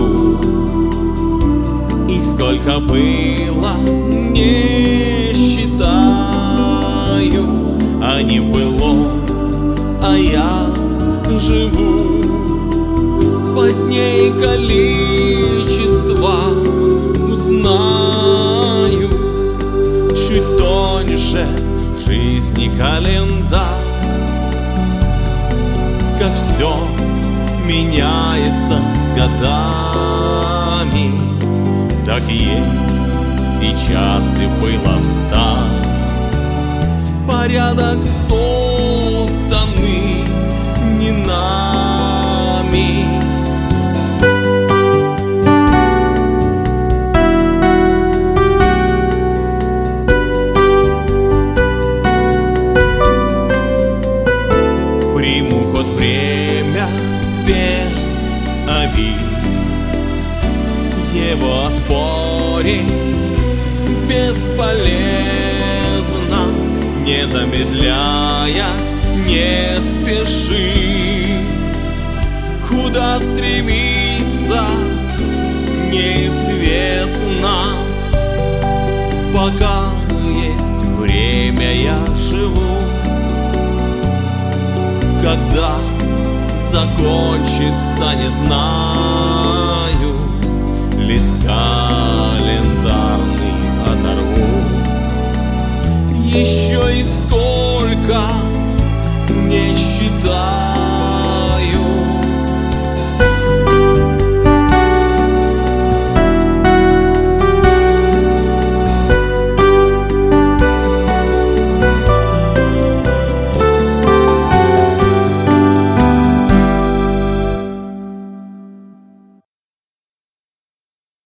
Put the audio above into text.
живу. Их сколько было, не считаю, они в былом, а я живу. Поздней количество узнаю, чуть тоньше жизни календарь. Как все меняется с годами, так есть сейчас и было встать. Порядок созданный не нами. Приму ход время без обид, его оспорить бесполезно. Не замедляясь, не спеши, куда стремиться неизвестно. Пока есть время, я живу. Когда закончится, не знаю.